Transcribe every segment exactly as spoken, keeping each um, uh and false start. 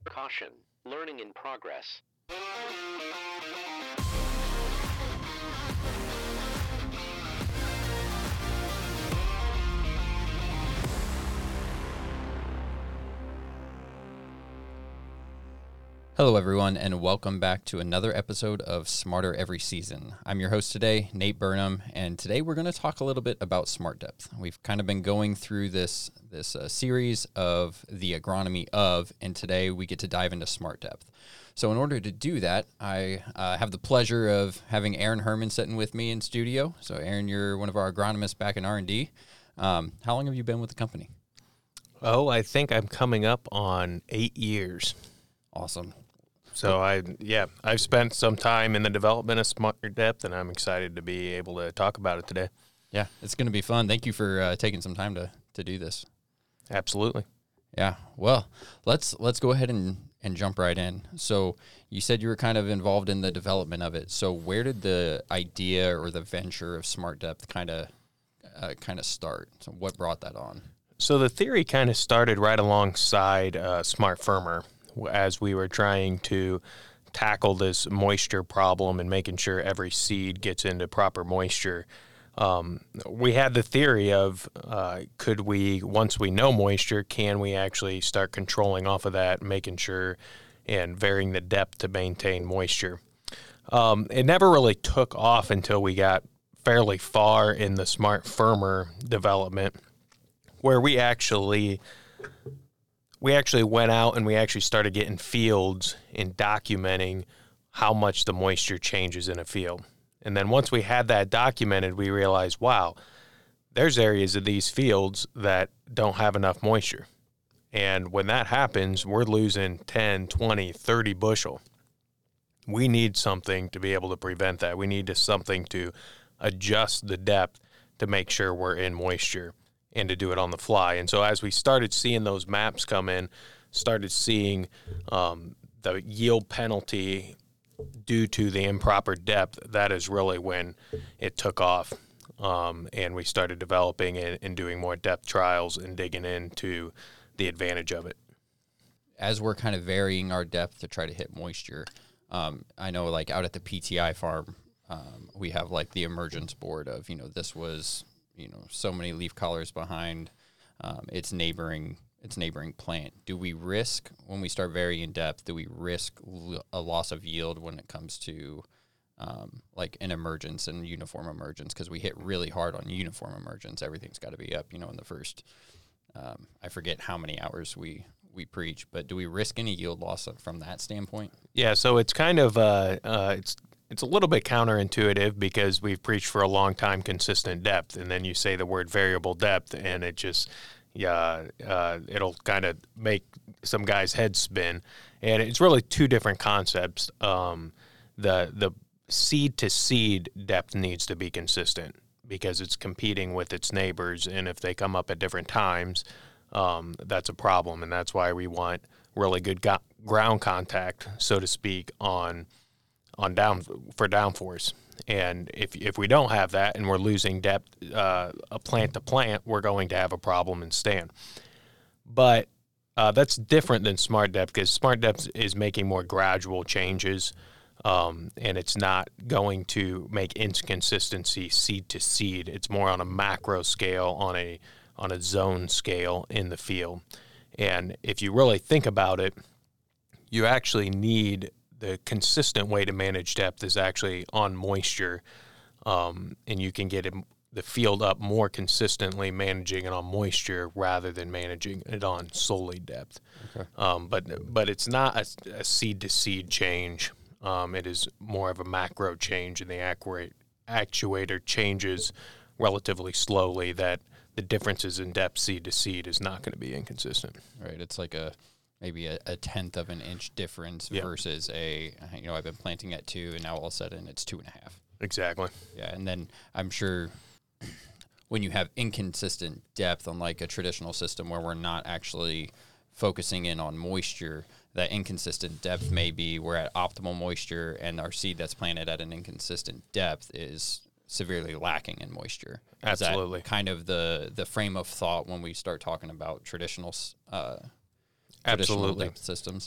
Caution, learning in progress. Hello, everyone, and welcome back to another episode of Smarter Every Season. I'm your host today, Nate Burnham, and today we're going to talk a little bit about smart depth. We've kind of been going through this this uh, series of the agronomy of, and today we get to dive into smart depth. So in order to do that, I uh, have the pleasure of having Aaron Herman sitting with me in studio. So Aaron, you're one of our agronomists back in R and D. Um, how long have you been with the company? Oh, I think I'm coming up on eight years. Awesome. So I, yeah, I've spent some time in the development of Smart Depth, and I'm excited to be able to talk about it today. Yeah, it's going to be fun. Thank you for uh, taking some time to, to do this. Absolutely. Yeah. Well, let's let's go ahead and, and jump right in. So you said you were kind of involved in the development of it. So where did the idea or the venture of Smart Depth kind of uh, kind of start? So what brought that on? So the theory kind of started right alongside uh, Smart Firmer, as we were trying to tackle this moisture problem and making sure every seed gets into proper moisture. Um, we had the theory of uh, could we, once we know moisture, can we actually start controlling off of that, making sure and varying the depth to maintain moisture. Um, it never really took off until we got fairly far in the Smart Firmer development, where we actually... We actually went out and we actually started getting fields and documenting how much the moisture changes in a field. And then once we had that documented, we realized, wow, there's areas of these fields that don't have enough moisture. And when that happens, we're losing ten, twenty, thirty bushel. We need something to be able to prevent that. We need to, something to adjust the depth to make sure we're in moisture, and to do it on the fly. And so as we started seeing those maps come in, started seeing um, the yield penalty due to the improper depth, that is really when it took off. Um, and we started developing it and doing more depth trials and digging into the advantage of it. As we're kind of varying our depth to try to hit moisture, um, I know like out at the P T I farm, um, we have like the emergence board of, you know, this was... you know, so many leaf collars behind um, its neighboring its neighboring plant. Do we risk, when we start varying in depth, do we risk l- a loss of yield when it comes to um, like an emergence and uniform emergence? Because we hit really hard on uniform emergence. Everything's got to be up, you know, in the first, um, I forget how many hours we, we preach, but do we risk any yield loss from that standpoint? Yeah, so it's kind of, uh, uh, it's It's a little bit counterintuitive because we've preached for a long time consistent depth, and then you say the word variable depth, and it just, yeah, uh, it'll kind of make some guys' heads spin. And it's really two different concepts. Um, the the seed to seed depth needs to be consistent because it's competing with its neighbors, and if they come up at different times, um, that's a problem, and that's why we want really good go- ground contact, so to speak, on. on down for downforce. And if if we don't have that and we're losing depth uh, a plant to plant, we're going to have a problem in stand. But uh, that's different than smart depth because smart depth is making more gradual changes, um, and it's not going to make inconsistency seed to seed. It's more on a macro scale, on a on a zone scale in the field. And if you really think about it, you actually need the consistent way to manage depth is actually on moisture, um, and you can get it, the field up more consistently managing it on moisture rather than managing it on solely depth. Okay. Um, but but it's not a, a seed-to-seed change. Um, it is more of a macro change, and the actuate, actuator changes relatively slowly that the differences in depth seed to seed is not going to be inconsistent. Right. It's like a maybe a, a tenth of an inch difference yep. versus a, you know, I've been planting at two and now all of a sudden it's two and a half. Exactly. Yeah. And then I'm sure when you have inconsistent depth on like a traditional system where we're not actually focusing in on moisture, that inconsistent depth may be we're at optimal moisture and our seed that's planted at an inconsistent depth is severely lacking in moisture. Absolutely. Is that kind of the, the frame of thought when we start talking about traditional uh, Absolutely. depth systems?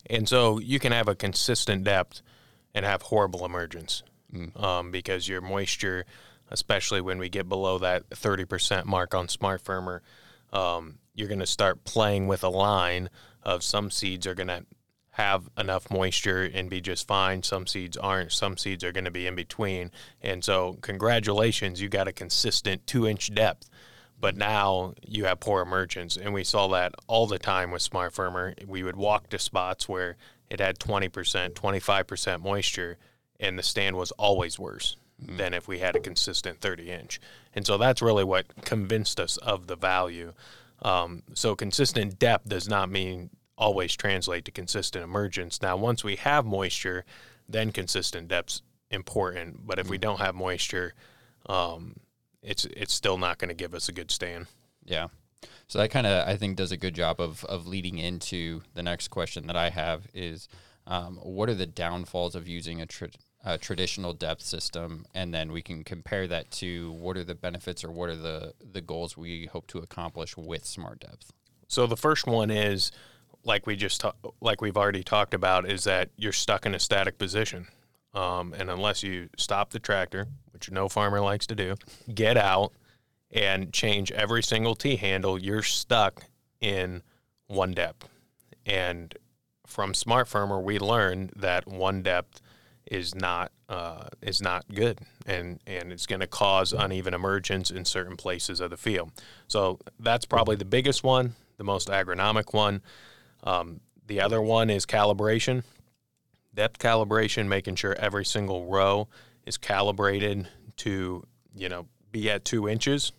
And so you can have a consistent depth and have horrible emergence Mm. um, because your moisture, especially when we get below that thirty percent mark on Smart Firmer, um, you're going to start playing with a line of some seeds are going to have enough moisture and be just fine. Some seeds aren't. Some seeds are going to be in between. And so congratulations, you got a consistent two-inch depth. But now you have poor emergence, and we saw that all the time with Smart Firmer. We would walk to spots where it had twenty percent, twenty-five percent moisture, and the stand was always worse mm-hmm. than if we had a consistent thirty-inch. And so that's really what convinced us of the value. Um, so consistent depth does not mean always translate to consistent emergence. Now, once we have moisture, then consistent depth's important. But if mm-hmm. we don't have moisture, um, it's it's still not going to give us a good stand. Yeah. So that kind of, I think, does a good job of of leading into the next question that I have is, um, what are the downfalls of using a, tra- a traditional depth system? And then we can compare that to what are the benefits or what are the, the goals we hope to accomplish with Smart Depth? So the first one is, like we just ta- like we've already talked about, is that you're stuck in a static position. Um, and unless you stop the tractor, which no farmer likes to do, get out and change every single T-handle, you're stuck in one depth. And from Smart Firmer, we learned that one depth is not uh, is not good, and, and it's going to cause uneven emergence in certain places of the field. So that's probably the biggest one, the most agronomic one. Um, the other one is calibration. Depth calibration, making sure every single row is calibrated to, you know, be at two inches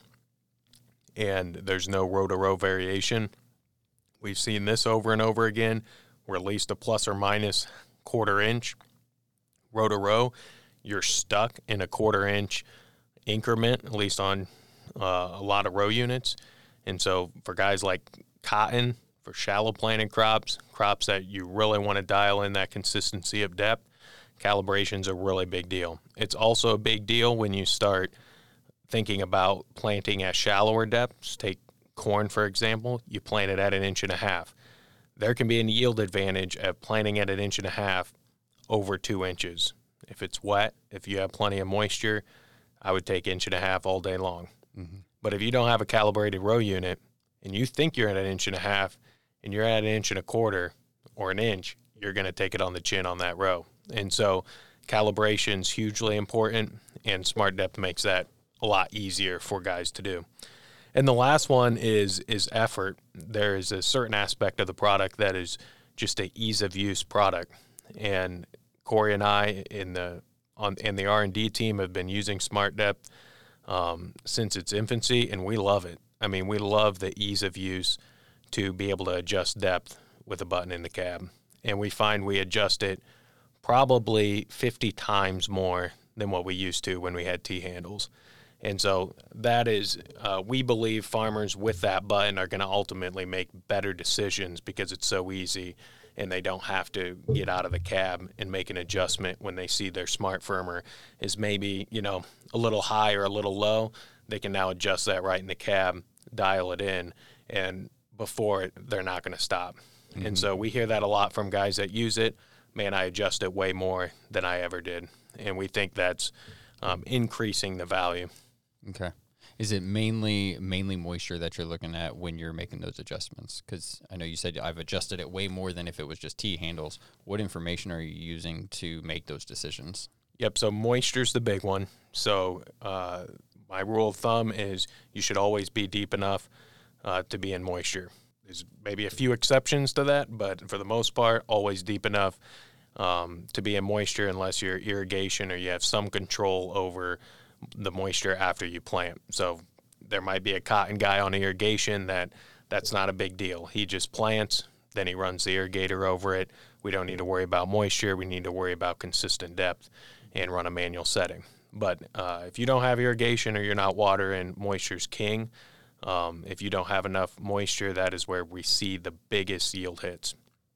and there's no row to row variation. We've seen this over and over again. We're at least a plus or minus quarter inch row to row. You're stuck in a quarter inch increment, at least on uh, a lot of row units. And so for guys like cotton, for shallow planted crops, crops that you really want to dial in that consistency of depth, calibration's a really big deal. It's also a big deal when you start thinking about planting at shallower depths. Take corn, for example. You plant it at an inch and a half. There can be a yield advantage of planting at an inch and a half over two inches. If it's wet, if you have plenty of moisture, I would take inch and a half all day long. Mm-hmm. But if you don't have a calibrated row unit and you think you're at an inch and a half and you're at an inch and a quarter or an inch, you're going to take it on the chin on that row. And so calibration's hugely important, and Smart Depth makes that a lot easier for guys to do. And the last one is is effort. There is a certain aspect of the product that is just a ease of use product. And Corey and I in the on in the R and D team have been using Smart Depth um, since its infancy, and we love it. I mean, we love the ease of use to be able to adjust depth with a button in the cab. And we find we adjust it probably fifty times more than what we used to when we had T-handles. And so that is, uh, we believe farmers with that button are going to ultimately make better decisions because it's so easy and they don't have to get out of the cab and make an adjustment when they see their Smart Firmer is maybe, you know, a little high or a little low. They can now adjust that right in the cab, dial it in, and before it, they're not going to stop. Mm-hmm. And so we hear that a lot from guys that use it. Man, I adjust it way more than I ever did. And we think that's um, increasing the value. Okay. Is it mainly mainly moisture that you're looking at when you're making those adjustments? Because I know you said I've adjusted it way more than if it was just T-handles. What information are you using to make those decisions? Yep, so moisture's the big one. So uh, my rule of thumb is you should always be deep enough uh, to be in moisture. There's maybe a few exceptions to that, but for the most part, always deep enough um, to be in moisture unless you're irrigation or you have some control over the moisture after you plant. So there might be a cotton guy on irrigation that that's not a big deal. He just plants, then he runs the irrigator over it. We don't need to worry about moisture. We need to worry about consistent depth and run a manual setting. But uh, if you don't have irrigation or you're not watering, moisture's king. Um, if you don't have enough moisture, that is where we see the biggest yield hits.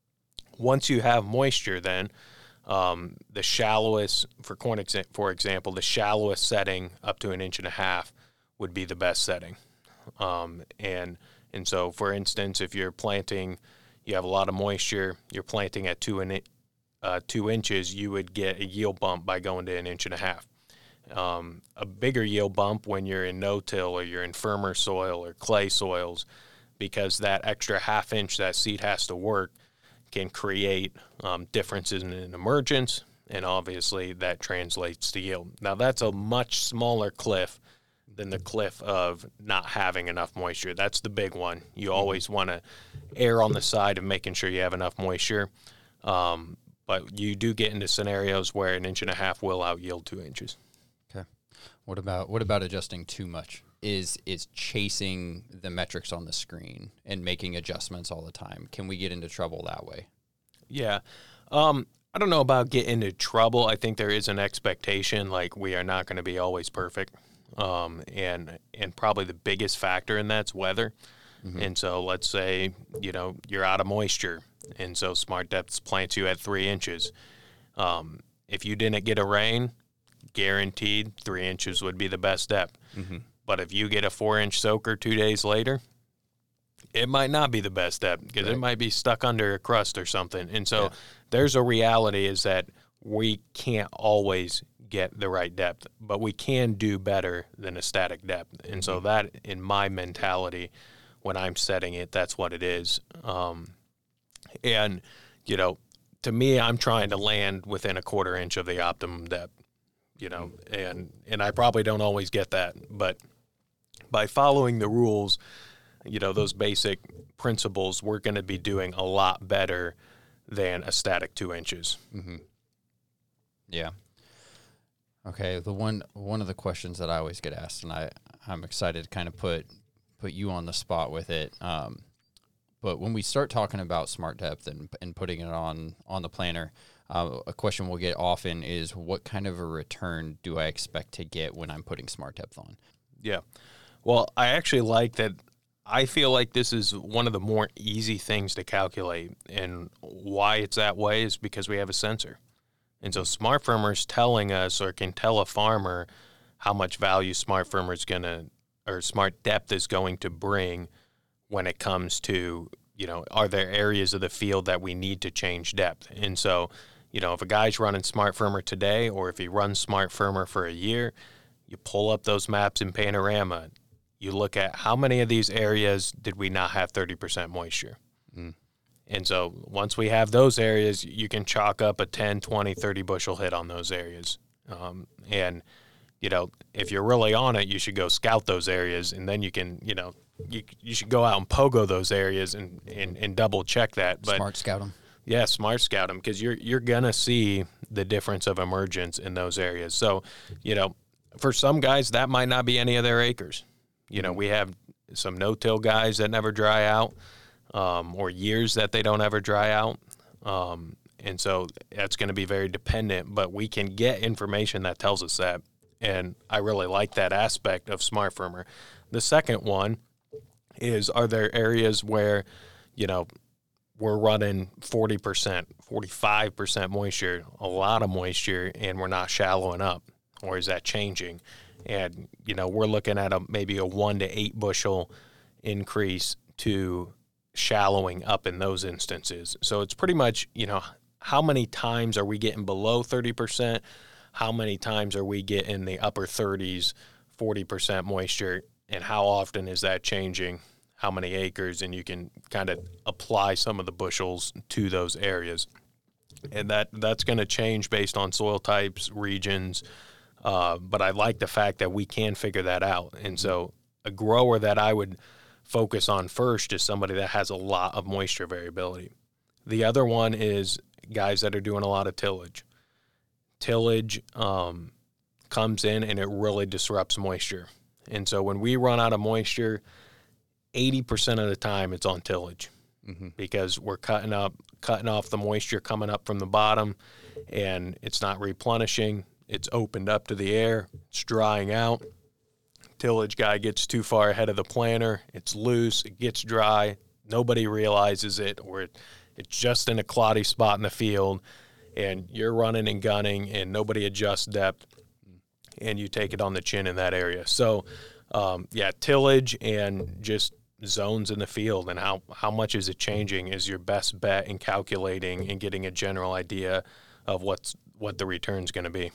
Once you have moisture, then Um, the shallowest, for corn, exa- for example, the shallowest setting up to an inch and a half would be the best setting. Um, and and so, for instance, if you're planting, you have a lot of moisture, you're planting at two, in, uh, two inches, you would get a yield bump by going to an inch and a half. Um, a bigger yield bump when you're in no-till or you're in firmer soil or clay soils, because that extra half inch that seed has to work can create um, differences in, in emergence, and obviously that translates to yield. Now, that's a much smaller cliff than the cliff of not having enough moisture. That's the big one. You always want to err on the side of making sure you have enough moisture, um, but you do get into scenarios where an inch and a half will out yield two inches. Okay. What about what about adjusting too much? Is is chasing the metrics on the screen and making adjustments all the time? Can we get into trouble that way? Yeah. Um, I don't know about get into trouble. I think there is an expectation, like we are not going to be always perfect. Um, and and probably the biggest factor in that's weather. Mm-hmm. And so let's say, you know, you're out of moisture, and so Smart Depths plants you at three inches. Um, if you didn't get a rain, guaranteed three inches would be the best depth. Mm-hmm. But if you get a four-inch soaker two days later, it might not be the best depth because right. it might be stuck under a crust or something. And so yeah. there's a reality is that we can't always get the right depth, but we can do better than a static depth. And mm-hmm. so that, in my mentality, when I'm setting it, that's what it is. Um, and, you know, to me, I'm trying to land within a quarter inch of the optimum depth, you know, and, and I probably don't always get that, but by following the rules, you know, those basic principles, we're going to be doing a lot better than a static two inches. Mm-hmm. Yeah. Okay. The one, one of the questions that I always get asked, and I, I'm excited to kind of put, put you on the spot with it. Um, but when we start talking about Smart Depth and, and putting it on, on the planner, uh, a question we'll get often is, what kind of a return do I expect to get when I'm putting Smart Depth on? Yeah. Well, I actually like that. I feel like this is one of the more easy things to calculate, and why it's that way is because we have a sensor. And so Smart Firmer is telling us, or can tell a farmer, how much value Smart Firmer is going to, or Smart Depth is going to bring when it comes to, you know, are there areas of the field that we need to change depth? And so, you know, if a guy's running Smart Firmer today, or if he runs Smart Firmer for a year, you pull up those maps in Panorama. You look at how many of these areas did we not have thirty percent moisture. Mm. And so once we have those areas, you can chalk up a ten, twenty, thirty bushel hit on those areas. Um, and, you know, if you're really on it, you should go scout those areas, and then you can, you know, you you should go out and pogo those areas and, and, and double check that. But Smart scout them. Yeah, smart scout them, because you're, you're going to see the difference of emergence in those areas. So, you know, for some guys, that might not be any of their acres. You know, we have some no-till guys that never dry out, um, or years that they don't ever dry out. Um, and so that's going to be very dependent, but we can get information that tells us that. And I really like that aspect of Smart Firmer. The second one is, are there areas where, you know, we're running forty percent, forty-five percent moisture, a lot of moisture, and we're not shallowing up, or is that changing? And, you know, we're looking at a maybe a one to eight bushel increase to shallowing up in those instances. So it's pretty much, you know, how many times are we getting below thirty percent? How many times are we getting the upper thirties, forty percent moisture? And how often is that changing? How many acres? And you can kind of apply some of the bushels to those areas. And that that's going to change based on soil types, regions. Uh, but I like the fact that we can figure that out. And so a grower that I would focus on first is somebody that has a lot of moisture variability. The other one is guys that are doing a lot of tillage. Tillage um, comes in and it really disrupts moisture. And so when we run out of moisture, eighty percent of the time it's on tillage, mm-hmm. because we're cutting up, cutting off the moisture coming up from the bottom, and it's not replenishing. It's opened up to the air. It's drying out. Tillage guy gets too far ahead of the planter. It's loose. It gets dry. Nobody realizes it, or it, it's just in a cloddy spot in the field, and you're running and gunning, and nobody adjusts depth, and you take it on the chin in that area. So, um, yeah, tillage and just zones in the field and how, how much is it changing is your best bet in calculating and getting a general idea of what's what the return's going to be.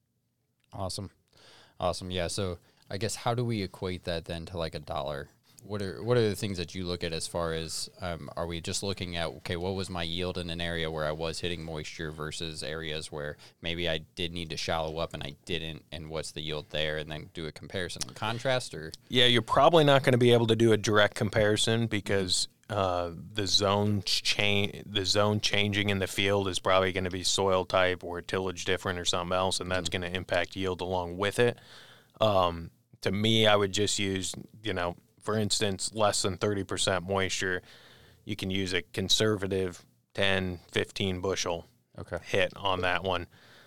Awesome. Awesome. Yeah. So I guess how do we equate that then to like a dollar? What are what are the things that you look at as far as um, are we just looking at, okay, what was my yield in an area where I was hitting moisture versus areas where maybe I did need to shallow up and I didn't, and what's the yield there, and then do a comparison and contrast? Or Yeah, you're probably not going to be able to do a direct comparison because uh, the zone change the zone changing in the field is probably going to be soil type or tillage different or something else, and that's mm-hmm. going to impact yield along with it. Um, to me, I would just use, you know, for instance, less than thirty percent moisture, you can use a conservative ten, fifteen bushel okay. hit on that one.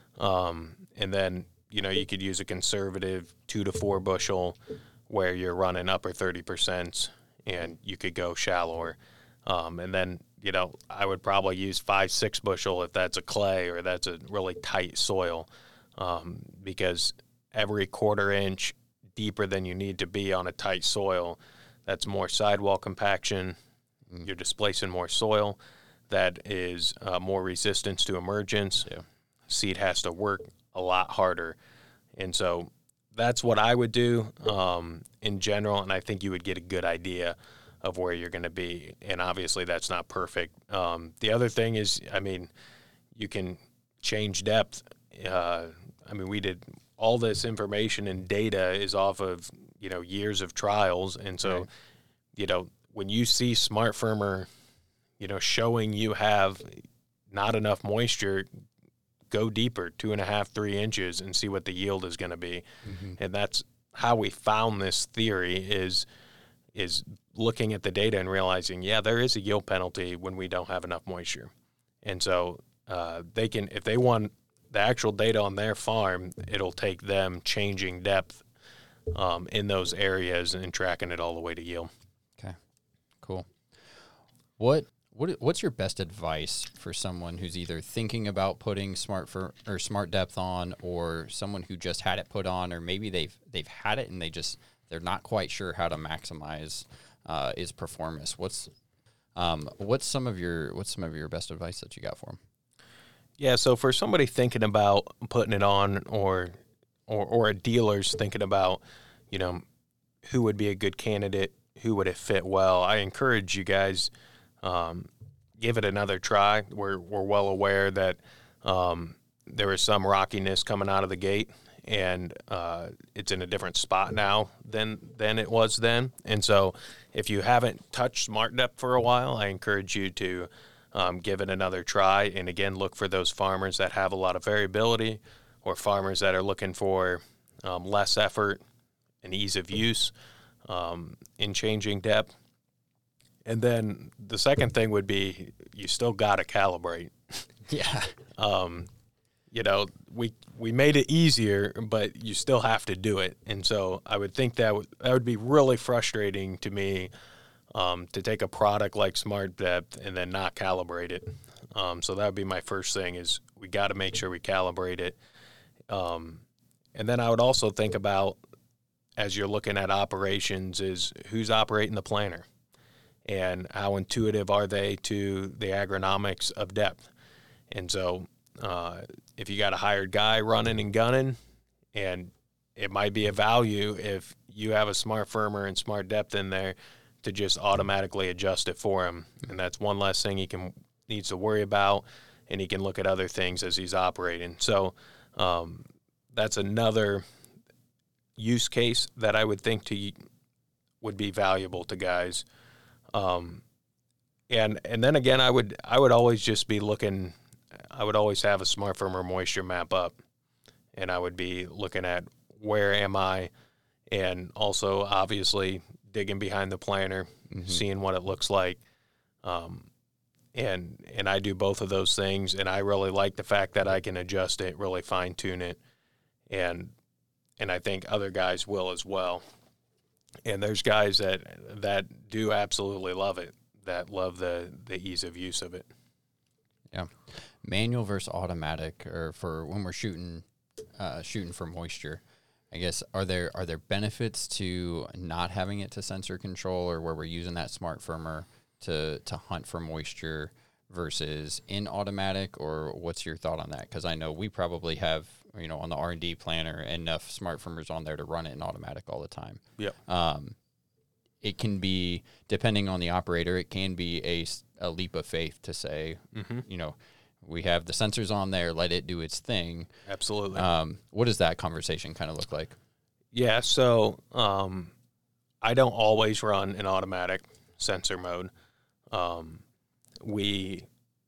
Um, and then, you know, you could use a conservative two to four bushel where you're running upper thirty percent and you could go shallower. Um, and then, you know, I would probably use five, six bushel if that's a clay or that's a really tight soil, um, because every quarter inch deeper than you need to be on a tight soil, that's more sidewall compaction. Mm. You're displacing more soil. That is uh, more resistance to emergence. Yeah. Seed has to work a lot harder. And so that's what I would do um, in general, and I think you would get a good idea of where you're going to be. And obviously that's not perfect. Um, the other thing is, I mean, you can change depth. Uh, I mean, we did – all this information and data is off of, you know, years of trials. And so, right. you know, when you see Smart Firmer, you know, showing you have not enough moisture, go deeper, two and a half, three inches and see what the yield is going to be. Mm-hmm. And that's how we found this theory is, is looking at the data and realizing, yeah, there is a yield penalty when we don't have enough moisture. And so uh, they can, if they want the actual data on their farm, it'll take them changing depth um, in those areas and tracking it all the way to yield. Okay, cool. What what what's your best advice for someone who's either thinking about putting smart for or smart depth on, or someone who just had it put on, or maybe they've they've had it and they just they're not quite sure how to maximize uh, its performance? What's um, what's some of your what's some of your best advice that you got for them? Yeah, so for somebody thinking about putting it on, or, or or a dealer's thinking about, you know, who would be a good candidate, who would it fit well, I encourage you guys, um, give it another try. We're we're well aware that um, there is some rockiness coming out of the gate, and uh, it's in a different spot now than than it was then. And so, if you haven't touched Smart Depth for a while, I encourage you to. Um, give it another try, and again, look for those farmers that have a lot of variability or farmers that are looking for um, less effort and ease of use um, in changing depth. And then the second thing would be you still got to calibrate. Yeah. um, you know, we we made it easier, but you still have to do it. And so I would think that w- that would be really frustrating to me Um, to take a product like Smart Depth and then not calibrate it. Um, so that would be my first thing is we got to make sure we calibrate it. Um, and then I would also think about, as you're looking at operations, is who's operating the planter and how intuitive are they to the agronomics of depth. And so uh, if you got a hired guy running and gunning, and it might be a value if you have a Smart Firmer and Smart Depth in there to just automatically adjust it for him. And that's one less thing he can needs to worry about, and he can look at other things as he's operating. So um, that's another use case that I would think to would be valuable to guys. Um, and and then again, I would I would always just be looking. I would always have a Smart Firmer moisture map up, and I would be looking at where am I, and also obviously digging behind the planter, mm-hmm. seeing what it looks like. Um, and and I do both of those things, and I really like the fact that I can adjust it, really fine-tune it, and and I think other guys will as well. And there's guys that that do absolutely love it, that love the, the ease of use of it. Yeah. Manual versus automatic, or for when we're shooting uh, shooting for moisture. I guess are there are there benefits to not having it to sensor control, or where we're using that smart firmer to to hunt for moisture versus in automatic, or what's your thought on that? Because I know we probably have, you know, on the R and D planner enough smart firmers on there to run it in automatic all the time. Yep. Um, it can be, depending on the operator, it can be a, a leap of faith to say, mm-hmm. you know, we have the sensors on there, let it do its thing. Absolutely. Um, what does that conversation kind of look like? Yeah, so um, I don't always run in automatic sensor mode. Um, we,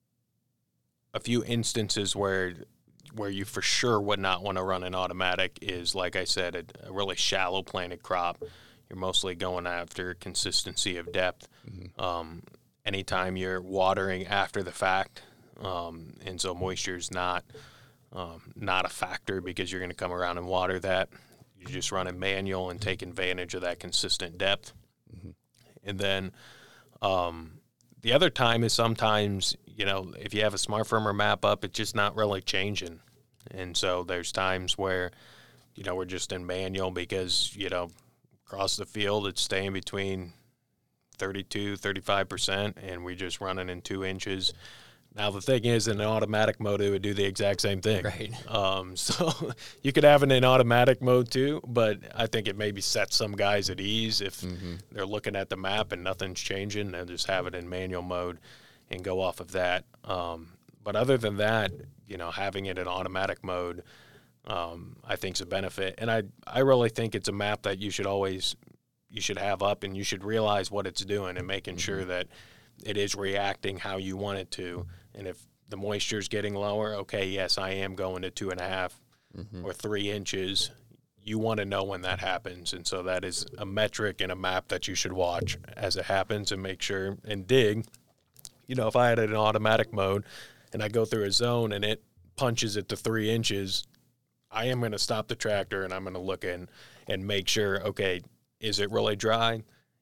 a few instances where where you for sure would not want to run in automatic is, like I said, a, a really shallow planted crop. You're mostly going after consistency of depth. Mm-hmm. Um, anytime you're watering after the fact, um, and so moisture is not um, not a factor because you're going to come around and water that. You just run a manual and take advantage of that consistent depth. Mm-hmm. And then um, the other time is sometimes, you know, if you have a smart firmer map up, it's just not really changing. And so there's times where, you know, we're just in manual because, you know, across the field, it's staying between thirty-two, thirty-five percent, and we're just running in two inches. Now, the thing is, in an automatic mode, it would do the exact same thing. Right. Um, so you could have it in automatic mode too, but I think it maybe sets some guys at ease if mm-hmm. they're looking at the map and nothing's changing. They'll just have it in manual mode and go off of that. Um, but other than that, you know, having it in automatic mode, um, I think is a benefit. And I, I really think it's a map that you should always, you should have up, and you should realize what it's doing and making mm-hmm. sure that it is reacting how you want it to. And if the moisture is getting lower, okay, yes, I am going to two and a half mm-hmm. or three inches. You want to know when that happens. And so that is a metric and a map that you should watch as it happens and make sure and dig. You know, if I had it in automatic mode and I go through a zone and it punches it to three inches, I am going to stop the tractor and I'm going to look in and make sure, okay, is it really dry?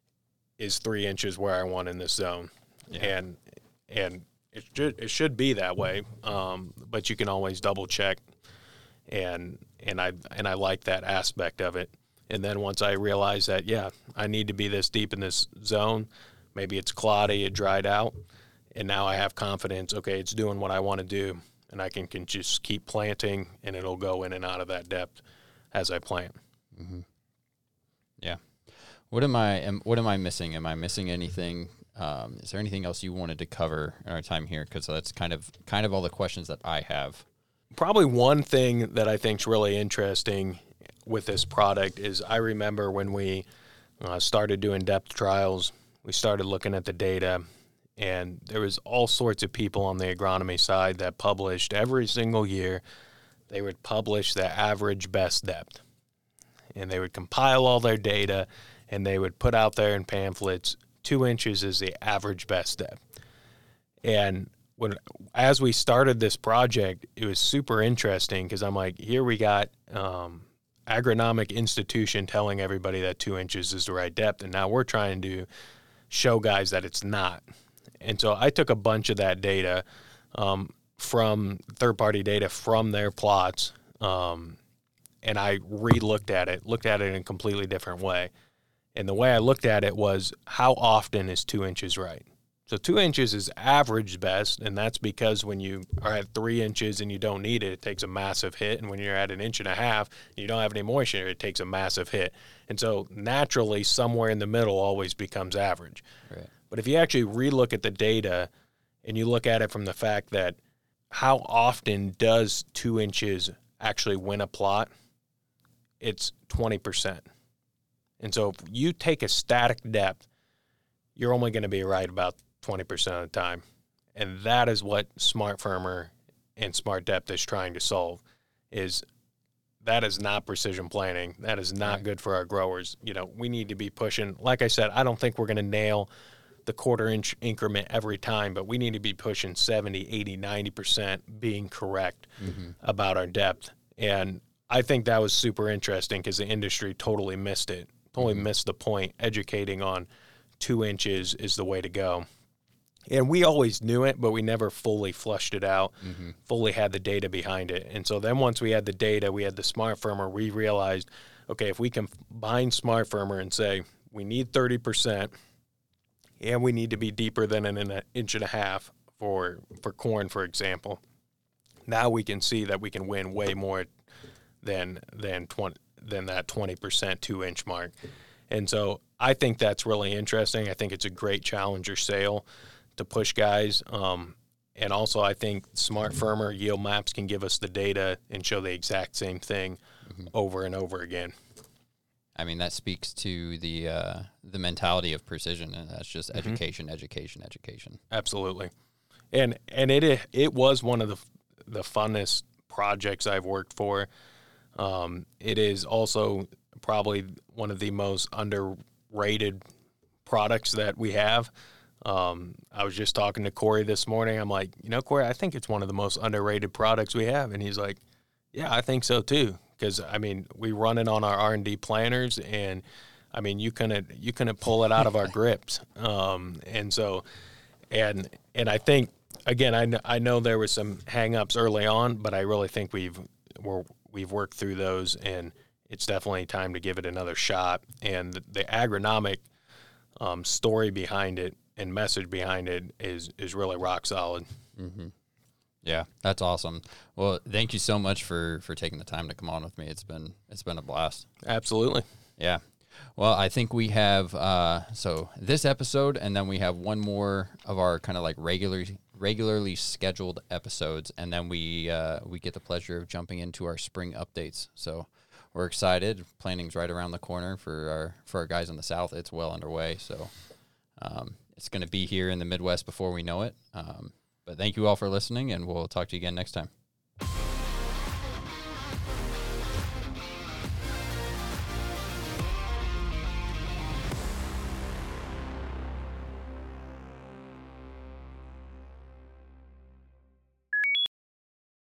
Is three inches where I want in this zone? Yeah. And, and, It should it should be that way, um, but you can always double check, and and I and I like that aspect of it. And then once I realize that, yeah, I need to be this deep in this zone, maybe it's cloudy, it dried out, and now I have confidence. Okay, it's doing what I want to do, and I can, can just keep planting, and it'll go in and out of that depth as I plant. Mm-hmm. Yeah. What am I? Am, what am I missing? Am I missing anything? Um, is there anything else you wanted to cover in our time here? Because that's kind of kind of all the questions that I have. Probably one thing that I think is really interesting with this product is I remember when we uh, started doing depth trials, we started looking at the data, and there was all sorts of people on the agronomy side that published every single year. They would publish the average best depth, and they would compile all their data, and they would put out there in pamphlets, two inches is the average best depth. And when, as we started this project, it was super interesting because I'm like, here we got um, agronomic institution telling everybody that two inches is the right depth, and now we're trying to show guys that it's not. And so I took a bunch of that data um, from third-party data from their plots, um, and I re-looked at it, looked at it in a completely different way. And the way I looked at it was, how often is two inches right? So two inches is average best, and that's because when you are at three inches and you don't need it, it takes a massive hit. And when you're at an inch and a half and you don't have any moisture, it takes a massive hit. And so naturally, somewhere in the middle always becomes average. Right. But if you actually relook at the data and you look at it from the fact that how often does two inches actually win a plot, it's twenty percent. And so if you take a static depth, you're only going to be right about twenty percent of the time. And that is what Smart Firmer and Smart Depth is trying to solve, is that is not precision planting. That is not right. good for our growers. You know, we need to be pushing, like I said, I don't think we're going to nail the quarter inch increment every time, but we need to be pushing seventy, eighty, ninety percent being correct mm-hmm. about our depth. And I think that was super interesting because the industry totally missed it. Totally missed the point. Educating on two inches is the way to go. And we always knew it, but we never fully flushed it out, mm-hmm. fully had the data behind it. And so then once we had the data, we had the Smart Firmer, we realized, okay, if we combine Smart Firmer and say we need thirty percent and we need to be deeper than an, an inch and a half for for corn, for example, now we can see that we can win way more than than twenty than that twenty percent two inch mark. And so I think that's really interesting. I think it's a great challenger sale to push guys. Um, and also I think Smart Firmer yield maps can give us the data and show the exact same thing mm-hmm. over and over again. I mean, that speaks to the uh, the mentality of precision, and that's just mm-hmm. education, education, education. Absolutely. And and it it was one of the the funnest projects I've worked for. Um, it is also probably one of the most underrated products that we have. Um, I was just talking to Corey this morning. I'm like, you know, Corey, I think it's one of the most underrated products we have. And he's like, yeah, I think so too. Because I mean, we run it on our R and D planners, and I mean, you couldn't you couldn't pull it out of our grips. Um, and so, and and I think again, I, kn- I know there was some hang-ups early on, but I really think we've we're, we've worked through those, and it's definitely time to give it another shot. And the, the agronomic um, story behind it and message behind it is is really rock solid. Mm-hmm. Yeah, that's awesome. Well, thank you so much for, for taking the time to come on with me. It's been it's been a blast. Absolutely. Yeah. Well, I think we have uh, so this episode, and then we have one more of our kind of like regular regularly scheduled episodes, and then we uh, we get the pleasure of jumping into our spring updates. So we're excited. Planning's right around the corner for our for our guys in the South. It's well underway. So um, it's going to be here in the Midwest before we know it. Um, But thank you all for listening, and we'll talk to you again next time.